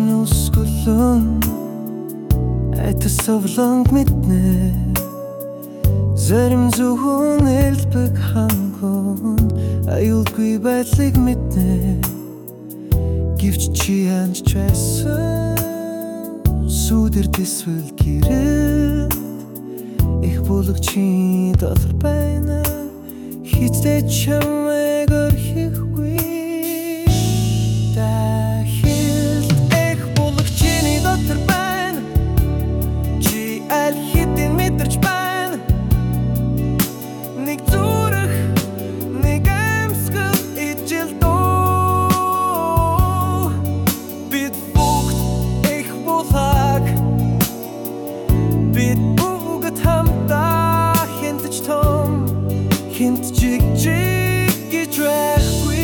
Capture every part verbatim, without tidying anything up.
Чинь өсгөлөн айтас совлонг мэднэ зарим зөвхөн элбэг хангон аюулгүй байдлыг мэднэ гэвч чи янж чайсан сүдэр төсвөл гэрэл их булаг чи долор байна хитэ чамайг орхихгүй дахил их булаг чиний дотор байна чи аль хэдийн мэдэрч байна нэг зүрх нэг амьсгал ижил доо бид бүгд их булаг бид бүгд хамтдаа хинтж том хинт жиг жиг гэж байхгүй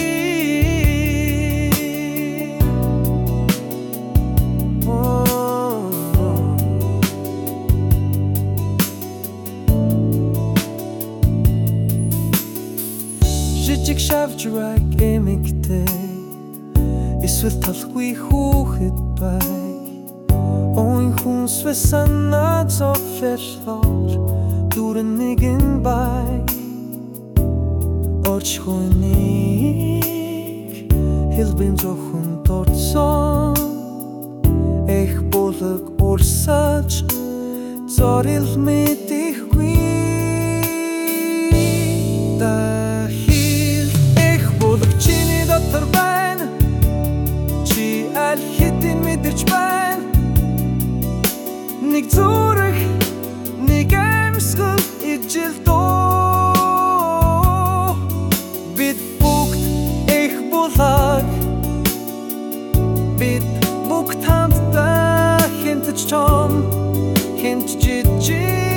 жижиг шавжраг эмэгтэй эсвэл талгүй хүүхэд бай ой хүнсвэ санаа зовлоор дүүрэн нэгэн бай орчхойник хэлбэн зохун торцсон эх булаг урсаж зорил мэдихгүй дахил эх булаг чиний дотор байна чи аль хэдийн мэдэрч байна нэг зүрх нэг амьсгал ижил доо бид бүгд их булаг бид бүгд хамтдаа хинтж том хинт жижиг